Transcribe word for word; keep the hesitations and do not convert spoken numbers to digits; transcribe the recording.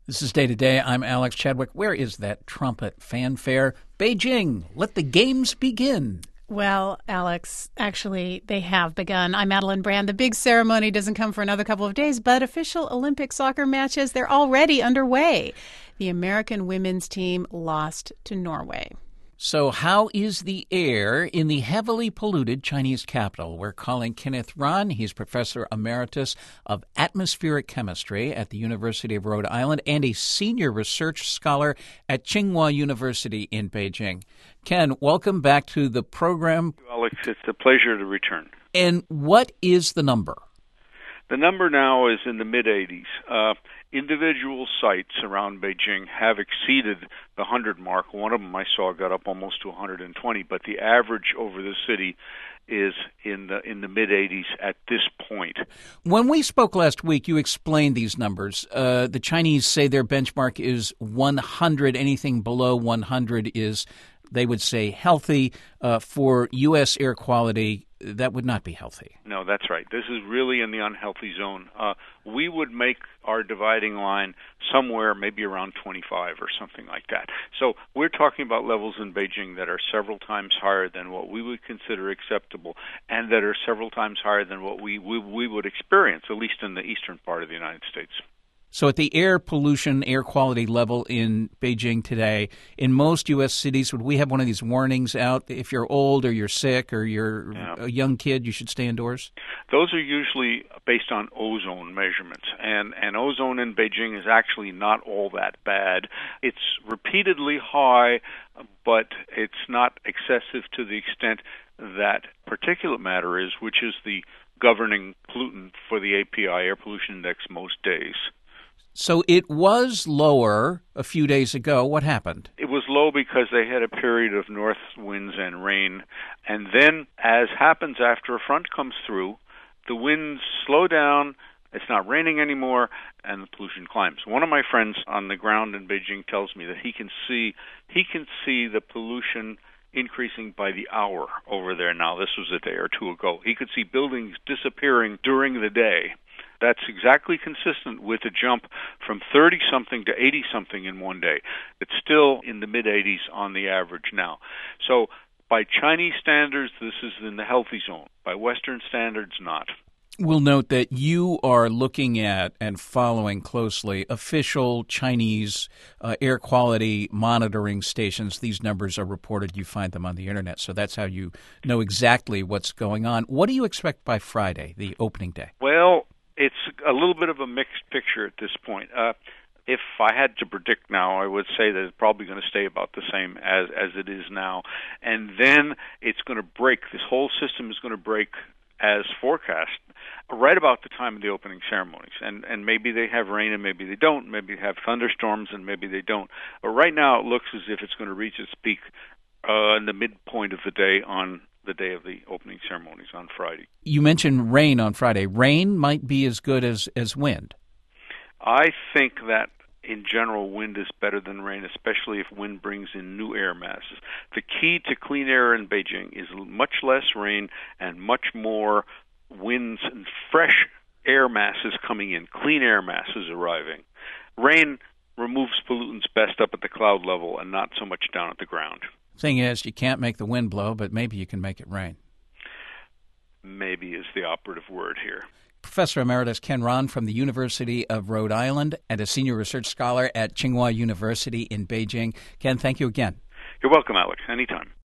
This is Day to Day. I'm Alex Chadwick. Where is that trumpet fanfare? Beijing, let the games begin. Well, Alex, actually, they have begun. I'm Madeline Brand. The big ceremony doesn't come for another couple of days, but official Olympic soccer matches, they're already underway. The American women's team lost to Norway. So how is the air in the heavily polluted Chinese capital? We're calling Kenneth Ran. He's Professor Emeritus of Atmospheric Chemistry at the University of Rhode Island and a senior research scholar at Tsinghua University in Beijing. Ken, welcome back to the program. Alex, it's a pleasure to return. And what is the number? The number now is in the mid-eighties. Uh, individual sites around Beijing have exceeded the one hundred mark. One of them I saw got up almost to one hundred twenty, but the average over the city is in the in the mid-eighties at this point. When we spoke last week, you explained these numbers. Uh, the Chinese say their benchmark is one hundred. Anything below one hundred is, they would say, healthy. Uh, for U S air quality, that would not be healthy. No, that's right. This is really in the unhealthy zone. Uh, we would make our dividing line somewhere maybe around twenty-five or something like that. So we're talking about levels in Beijing that are several times higher than what we would consider acceptable and that are several times higher than what we, we, we would experience, at least in the eastern part of the United States. So at the air pollution, air quality level in Beijing today, in most U S cities, would we have one of these warnings out? If you're old or you're sick or you're yeah. a young kid, you should stay indoors? Those are usually based on ozone measurements. And, and ozone in Beijing is actually not all that bad. It's repeatedly high, but it's not excessive to the extent that particulate matter is, which is the governing pollutant for the A P I, Air Pollution Index, most days. So it was lower a few days ago. What happened? It was low because they had a period of north winds and rain. And then, as happens after a front comes through, the winds slow down, it's not raining anymore, and the pollution climbs. One of my friends on the ground in Beijing tells me that he can see he can see the pollution increasing by the hour over there now. This was a day or two ago. He could see buildings disappearing during the day. That's exactly consistent with a jump from thirty-something to eighty-something in one day. It's still in the mid-eighties on the average now. So by Chinese standards, this is in the healthy zone. By Western standards, not. We'll note that you are looking at and following closely official Chinese uh, air quality monitoring stations. These numbers are reported. You find them on the Internet, so that's how you know exactly what's going on. What do you expect by Friday, the opening day? Well, it's a little bit of a mixed picture at this point. Uh, if I had to predict now, I would say that it's probably going to stay about the same as, as it is now. And then it's going to break. This whole system is going to break as forecast right about the time of the opening ceremonies. And, and maybe they have rain and maybe they don't. Maybe they have thunderstorms and maybe they don't. But right now it looks as if it's going to reach its peak uh, in the midpoint of the day on the day of the opening ceremonies on Friday. You mentioned rain on Friday. Rain might be as good as, as wind. I think that in general, wind is better than rain, especially if wind brings in new air masses. The key to clean air in Beijing is much less rain and much more winds and fresh air masses coming in, clean air masses arriving. Rain removes pollutants best up at the cloud level and not so much down at the ground. Thing is, you can't make the wind blow, but maybe you can make it rain. Maybe is the operative word here. Professor Emeritus Ken Ran from the University of Rhode Island and a senior research scholar at Tsinghua University in Beijing. Ken, thank you again. You're welcome, Alex. Anytime.